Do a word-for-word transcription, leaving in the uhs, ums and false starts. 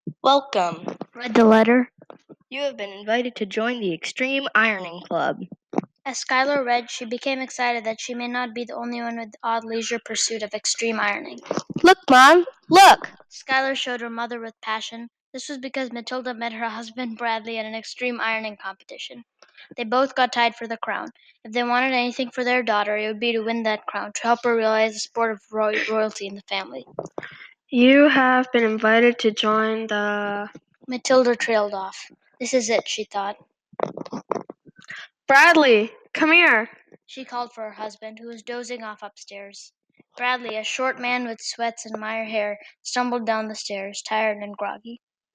Welcome. Read the letter. You have been invited to join the Extreme Ironing Club. As Skylar read, she became excited that she may not be the only one with the odd leisure pursuit of extreme ironing. Look, Mom, look! Skylar showed her mother with passion. This was because Matilda met her husband Bradley at an extreme ironing competition. They both got tied for the crown. If they wanted anything for their daughter, it would be to win that crown, to help her realize the sport of roy- royalty in the family. You have been invited to join the... Matilda trailed off. This is it, she thought. Bradley, come here. She called for her husband, who was dozing off upstairs. Bradley, a short man with sweats and mire hair, stumbled down the stairs, tired and groggy.